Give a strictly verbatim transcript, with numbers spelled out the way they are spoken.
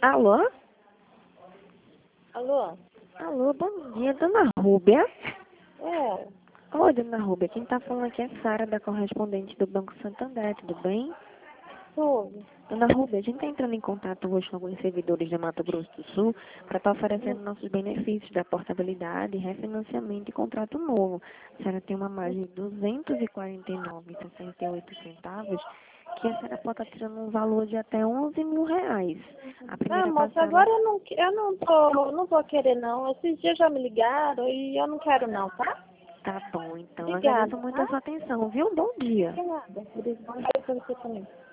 Alô? Alô? Alô, bom dia, dona Rúbia. É, Oi, dona Rúbia, quem tá falando aqui é Sara, da correspondente do Banco Santander, tudo bem? tudo. Dona Rúbia, a gente tá entrando em contato hoje com alguns servidores de Mato Grosso do Sul para estar oferecendo nossos benefícios da portabilidade, refinanciamento e contrato novo. A senhora tem uma margem de duzentos e quarenta e nove vírgula sessenta e oito centavos, que a senhora pode estar tirando um valor de até onze mil reais. A Ah, primeira moça, parcela... agora eu não, que- eu não tô, não vou querer não. Esses dias já me ligaram e eu não quero não, tá? Tá bom, então. Obrigada, Agradeço muito a tá? sua atenção, viu? Bom dia. Obrigada. Bom dia pra você também.